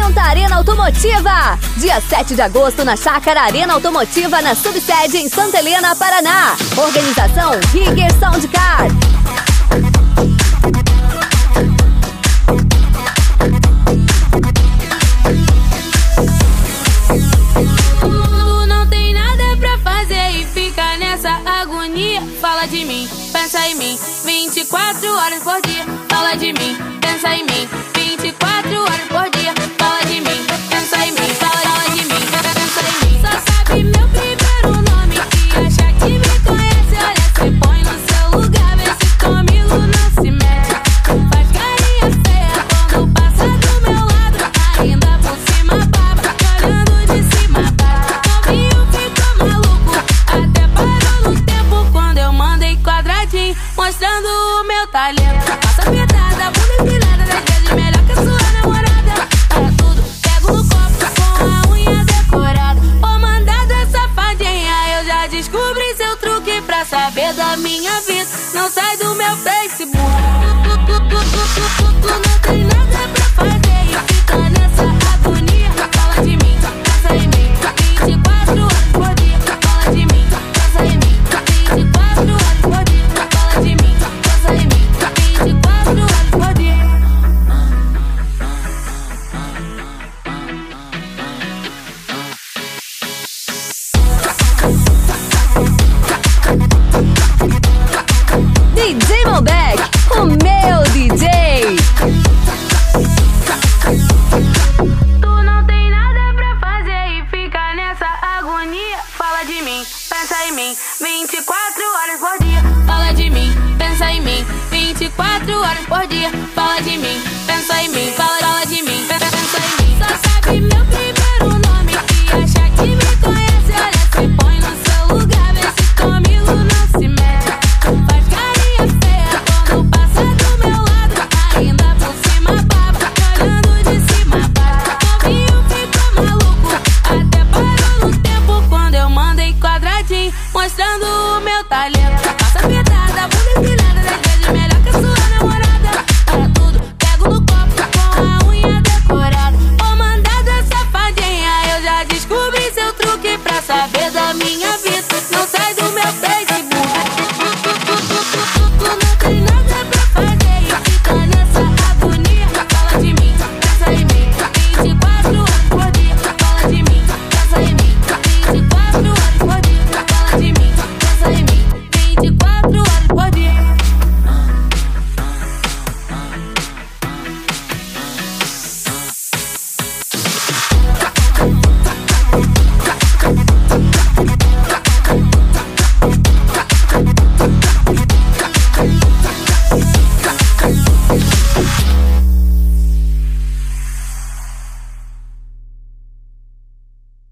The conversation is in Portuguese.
Quinta Arena Automotiva. Dia 7 de agosto na Chácara Arena Automotiva, na subsede em Santa Helena, Paraná. Organização Rigger Soundcar. Tu não tem nada pra fazer e fica nessa agonia. Fala de mim, pensa em mim, 24 horas por dia. Fala de mim, pensa em mim, 24 horas por dia. Fala de mim, pensa em mim, fala de mim, pensa em mim. Só sabe meu primeiro nome e acha que me conhece. Olha, se põe no seu lugar, vê se comigo não se mete. Faz carinha feia quando passa do meu lado, ainda por cima baba, olhando de cima baba. Novinho ficou maluco, até parou no tempo quando eu mandei quadradinho, mostrando o meu talento. Passa pedrada, bunda empinada, 10 vezes melhor que a sua namorada. Para tudo, pego no copo com a unha decorada. Ô mandada safadinha, eu já descobri seu truque pra saber da minha vida. Não sai do meu Facebook. Tu não tem nada pra fazer e fica nessa agonia. Fala de mim, pensa em mim, 24 horas por dia. Fala de mim, pensa em mim, 24 horas por dia. Fala de mim, pensa em mim, 24 horas por dia. DJ Malbec, o meu DJ. Tu não tem nada pra fazer e fica nessa agonia. Fala de mim, pensa em mim, 24 horas por dia. Fala de mim, pensa em mim, 24 horas por dia. Fala de mim, pensa em mim, fala